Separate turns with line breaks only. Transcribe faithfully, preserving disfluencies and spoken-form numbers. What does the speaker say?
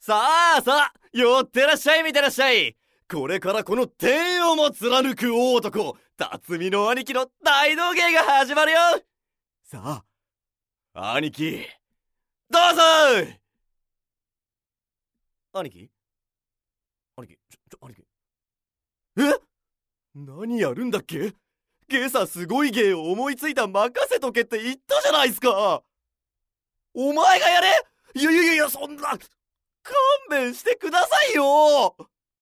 さあさあ、寄ってらっしゃい見てらっしゃい。これからこの天をも貫く大男、辰巳の兄貴の大道芸が始まるよ。さあ、兄貴、どうぞ。兄貴兄貴、ちょ、ちょ、兄貴。え？何やるんだっけ？今朝すごい芸を思いついた、任せとけって言ったじゃないすか。お前がやれ？いやいやいや、そんな、勘弁してくださいよ。